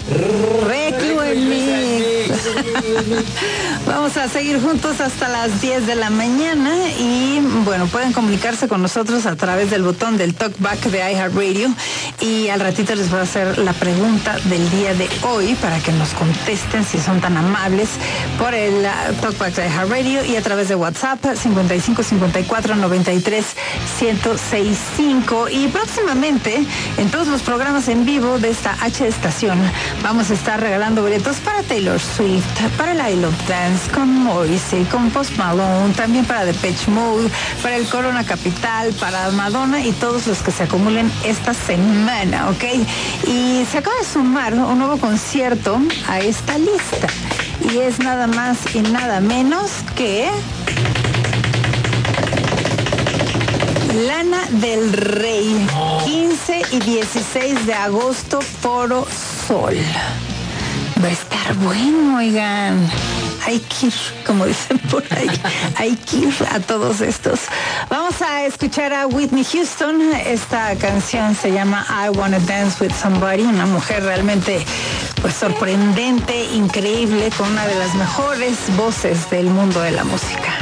Vamos a seguir juntos hasta las 10 de la mañana y bueno, pueden comunicarse con nosotros a través del botón del Talkback de iHeartRadio y al ratito les voy a hacer la pregunta del día de hoy para que nos contesten si son tan amables por el Talkback de iHeartRadio y a través de WhatsApp 55 54 93 1065 y próximamente en todos los programas en vivo de esta H estación vamos a estar regalando boletos para Taylor Swift, para el I Love Dance, con Morrissey, con Post Malone, también para Depeche Mode, para el Corona Capital, para Madonna y todos los que se acumulen esta semana, ¿ok? Y se acaba de sumar un nuevo concierto a esta lista y es nada más y nada menos que Lana del Rey, 15 y 16 de agosto, Foro Sol. Va a estar bueno, oigan. Hay que ir, como dicen por ahí, hay que ir a todos estos. Vamos a escuchar a Whitney Houston. Esta canción se llama I Wanna Dance With Somebody, una mujer realmente pues sorprendente, increíble, con una de las mejores voces del mundo de la música.